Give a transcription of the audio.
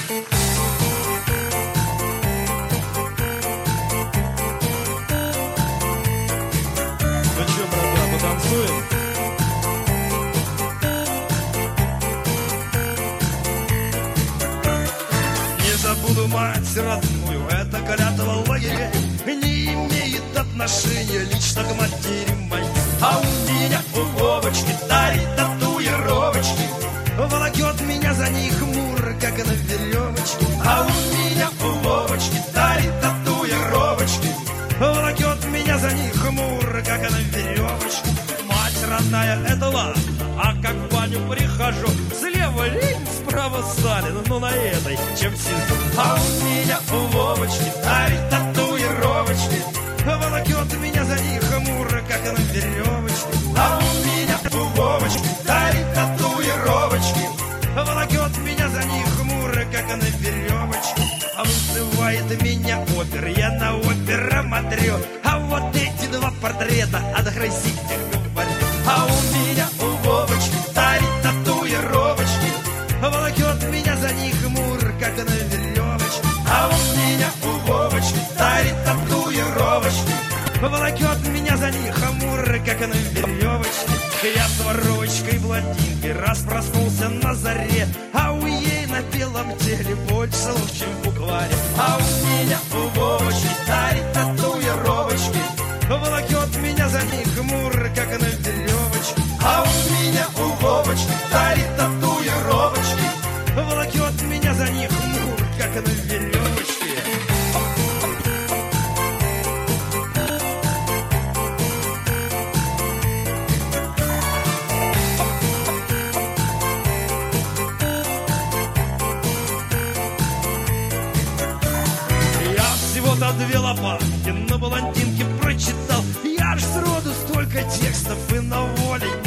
Ну чё, братва, потанцуем? Не забуду мать родную, это клятва лагерей не имеет отношения лично к матери моей. А у меня у Вовочки тари татуировочки, волокет меня за них хмуро, как на веревочке. А у меня у Вовочки тари татуировочки, волокет меня за них хмуро, как на веревочке. Мать родная, это ладно, а как в баню прихожу, слева Ленин, справа Сталин, ну на этой, чем сильно. А у меня у Вовочки тари татуировочки, волокет меня за них хмуро, как на веревочке. А у меня у Вовочки тари татуировочки, волокет меня за них хмуро, как на веревочке. А вызывает меня опер, я на опероматрён. А вот эти два портрета отгрызите, говорю. А у меня у Вовочки тари татуировочки, волокет меня за них хмуро, как на веревочке. А у меня у Вовочки тари татуировочки, волокет меня за них хмуро, как на веревочке. Я с воровочкой блондинкой раз проснулся на заре, а у ей на белом теле больше слов, чем в букваре. А у меня у Вовочки тари татуировочки, волокет меня за них хмуро, как на веревочке. А у меня у Вовочки тари татуировочки, волокет меня за них хмуро, как на веревочке. Всего-то две лопатки на блондинке прочитал. Я ж сроду столько текстов и на воле